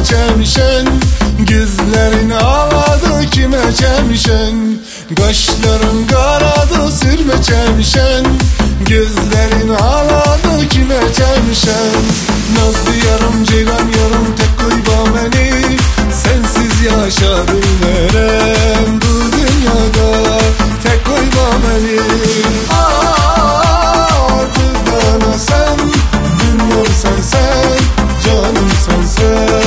çemişen, gözlerin ağladı kime çemişen, kaşların karadı sürme çemişen, gözlerin ağladı kime çemişen. Nazlı yarım ceylan yarım tek koyma beni, sensiz yaşa bilmerem bu dünyada, tek koyma beni. Bana sen, dünyam sensen, canım sensen.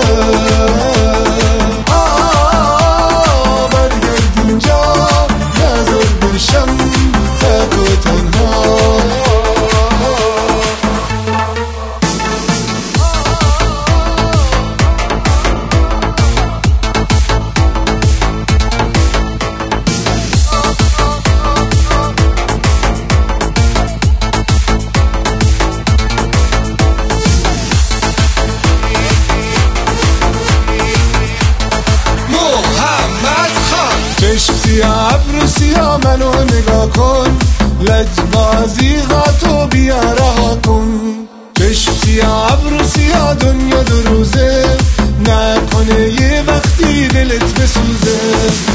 Ver geldince ne zor bir şem, tek o tenha. چشم سیاه ابرو سیاه منو نگاه کن، لجبازی غاتو بیا رها کن. چشم سیاه ابرو سیاه دنیا دو روزه، نکنه یه وقتی دلت بسوزه.